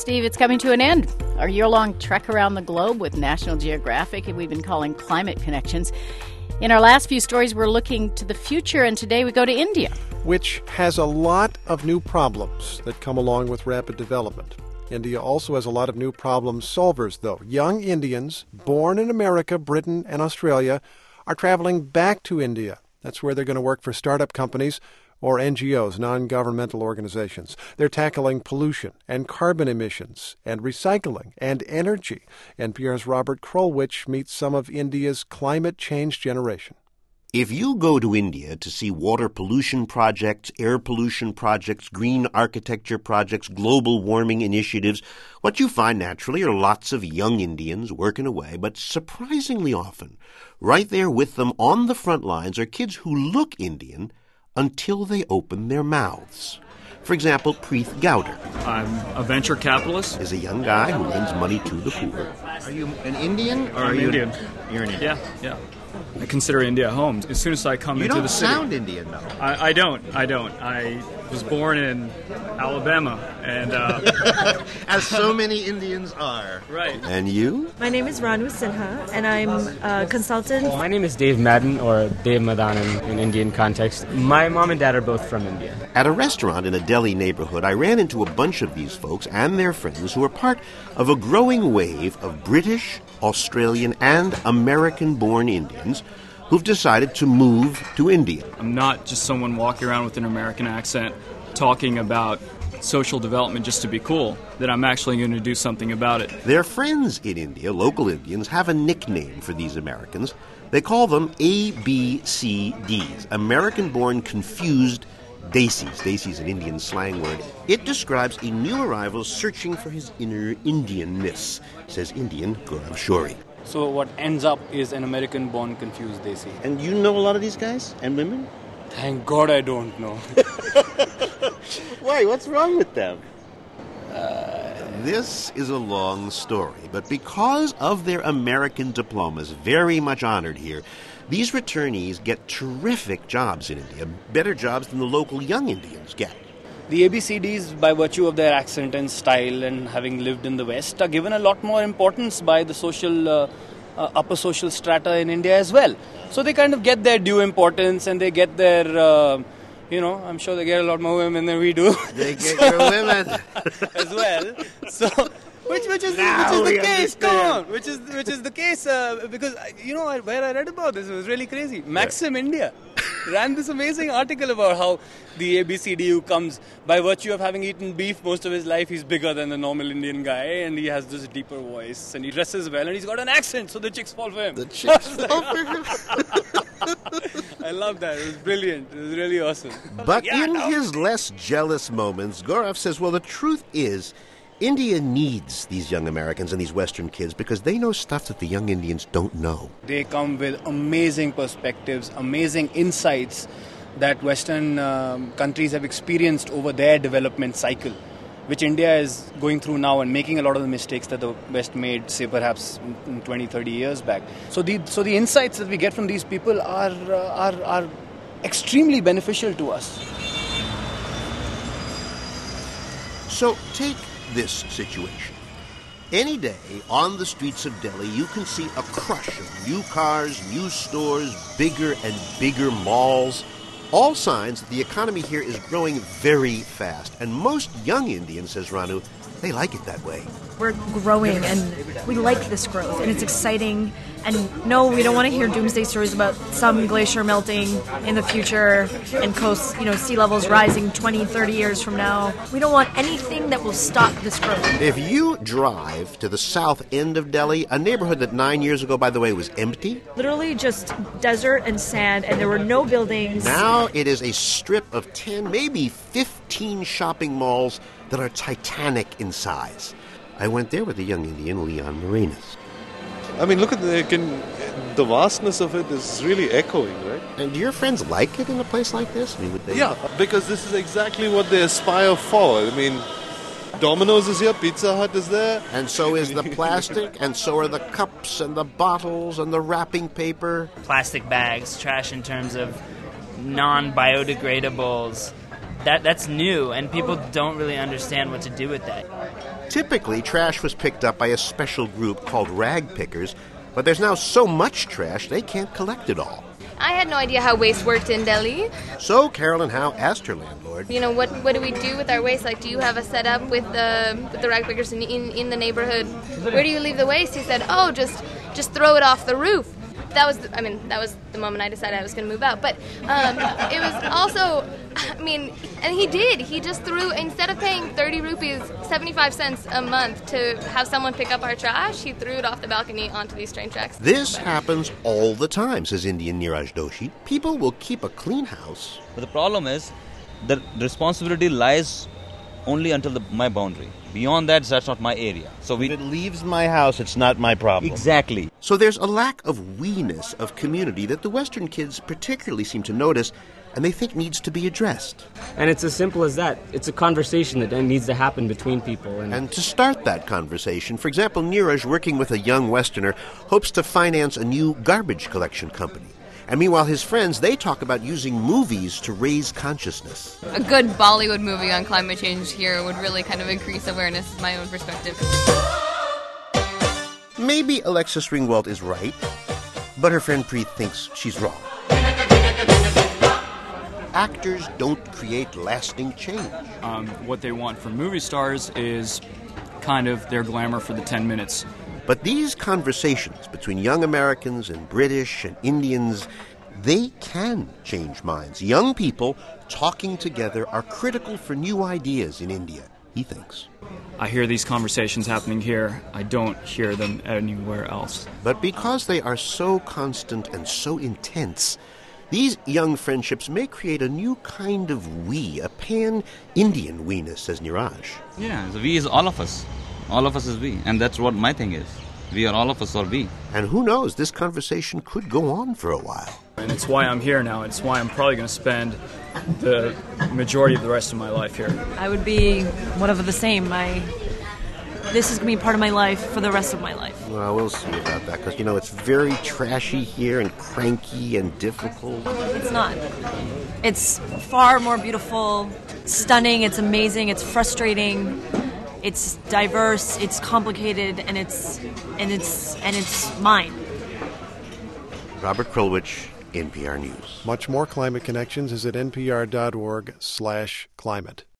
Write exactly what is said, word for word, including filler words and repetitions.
Steve, it's coming to an end. Our year-long trek around the globe with National Geographic, and we've been calling Climate Connections. In our last few stories, we're looking to the future, and today we go to India, which has a lot of new problems that come along with rapid development. India also has a lot of new problem solvers, though. Young Indians born in America, Britain, and Australia are traveling back to India. That's where they're going to work for startup companies or N G Os, non-governmental organizations. They're tackling pollution and carbon emissions and recycling and energy. N P R's Robert Krulwich meets some of India's climate change generation. If you go to India to see water pollution projects, air pollution projects, green architecture projects, global warming initiatives, what you find naturally are lots of young Indians working away, but surprisingly often, right there with them on the front lines are kids who look Indian until they open their mouths. For example, Preeth Gowder. I'm a venture capitalist. Is a young guy who lends money to the poor. Are you an Indian? Or I'm are you Indian. You're an Indian. Yeah, yeah. I consider India home. As soon as I come you into the city... You don't sound Indian, though. I, I don't. I don't. I was born in Alabama, and... Uh, As so many Indians are. Right. And you? My name is Ranu Sinha, and I'm a consultant. My name is Dave Madden, or Dave Madan in, in Indian context. My mom and dad are both from India. At a restaurant in a Delhi neighborhood, I ran into a bunch of these folks and their friends who are part of a growing wave of British, Australian, and American-born Indians who've decided to move to India. I'm not just someone walking around with an American accent talking about social development just to be cool, that I'm actually going to do something about it. Their friends in India, local Indians, have a nickname for these Americans. They call them A B C Ds, American-born confused Desis. Desi is an Indian slang word. It describes a new arrival searching for his inner Indianness, says Indian Gaurav Shourie. So what ends up is an American-born confused Desi. And you know a lot of these guys and women? Thank God I don't know. Why? What's wrong with them? Uh, this is a long story, but because of their American diplomas, very much honored here, these returnees get terrific jobs in India, better jobs than the local young Indians get. The A B C Ds, by virtue of their accent and style and having lived in the West, are given a lot more importance by the social, uh, uh, upper social strata in India as well. So they kind of get their due importance, and they get their, uh, you know, I'm sure they get a lot more women than we do. They get your women. as well. So... Which, which is, now which is the we case, understand. come on, which is, which is the case, uh, because, you know, I, where I read about this, it was really crazy. Maxim India ran this amazing article about how the A B C D who comes, by virtue of having eaten beef most of his life, he's bigger than the normal Indian guy, and he has this deeper voice, and he dresses well, and he's got an accent, so the chicks fall for him. The chicks fall for him. I love that. It was brilliant. It was really awesome. But yeah, in no. his less jealous moments, Gaurav says, well, the truth is, India needs these young Americans and these Western kids because they know stuff that the young Indians don't know. They come with amazing perspectives, amazing insights that Western um, countries have experienced over their development cycle, which India is going through now and making a lot of the mistakes that the West made, say, perhaps twenty, thirty years back. So the so the insights that we get from these people are uh, are, are extremely beneficial to us. So take this situation. Any day on the streets of Delhi, you can see a crush of new cars, new stores, bigger and bigger malls. All signs that the economy here is growing very fast. And most young Indians, says Ranu, they like it that way. We're growing, and we like this growth, and it's exciting. And no, we don't want to hear doomsday stories about some glacier melting in the future and coast, you know, sea levels rising twenty, thirty years from now. We don't want anything that will stop this growth. If you drive to the south end of Delhi, a neighborhood that nine years ago, by the way, was empty, literally just desert and sand, and there were no buildings. Now it is a strip of ten, maybe fifteen shopping malls that are titanic in size. I went there with the young Indian, Leon Marinas. I mean, look at the can, the vastness of it is really echoing, right? And do your friends like it in a place like this? I mean, would they? Yeah, because this is exactly what they aspire for. I mean, Domino's is here, Pizza Hut is there. And so is the plastic, and so are the cups and the bottles and the wrapping paper. Plastic bags, trash in terms of non-biodegradables. That that's new, and people don't really understand what to do with that. Typically, trash was picked up by a special group called rag pickers, but there's now so much trash they can't collect it all. I had no idea how waste worked in Delhi. So Carolyn Howe asked her landlord, You know, what what do we do with our waste? Like, do you have a setup with the with the rag pickers in, in in the neighborhood? Where do you leave the waste? He said, oh, just just throw it off the roof. That was, I mean, that was the moment I decided I was going to move out. But um, it was also, I mean, and he did. He just threw, instead of paying thirty rupees, seventy-five cents a month to have someone pick up our trash, he threw it off the balcony onto these train tracks. This happens all the time, says Indian Niraj Doshi. People will keep a clean house. But the problem is, the responsibility lies only until the, my boundary. Beyond that, that's not my area. So we, if it leaves my house, it's not my problem. Exactly. So there's a lack of we-ness of community that the Western kids particularly seem to notice, and they think needs to be addressed. And it's as simple as that. It's a conversation that then needs to happen between people. And, and to start that conversation, for example, Niraj, working with a young Westerner, hopes to finance a new garbage collection company. And meanwhile, his friends, they talk about using movies to raise consciousness. A good Bollywood movie on climate change here would really kind of increase awareness, is my own perspective. Maybe Alexis Ringwald is right, but her friend Preet thinks she's wrong. Actors don't create lasting change. Um, what they want from movie stars is kind of their glamour for the ten minutes. But these conversations between young Americans and British and Indians, they can change minds. Young people talking together are critical for new ideas in India, he thinks. I hear these conversations happening here. I don't hear them anywhere else. But because they are so constant and so intense, these young friendships may create a new kind of we, a pan-Indian we-ness, says Niraj. Yeah, the we is all of us. All of us is we, and that's what my thing is. We are all of us are we. And who knows, this conversation could go on for a while. And it's why I'm here now. It's why I'm probably going to spend the majority of the rest of my life here. I would be whatever the same. I, this is going to be part of my life for the rest of my life. Well, we'll see about that, because, you know, it's very trashy here and cranky and difficult. It's not. It's far more beautiful, stunning, it's amazing, it's frustrating. It's diverse, it's complicated, and it's and it's and it's mine. Robert Krulwich, N P R News. Much more Climate Connections is at npr.org slash climate.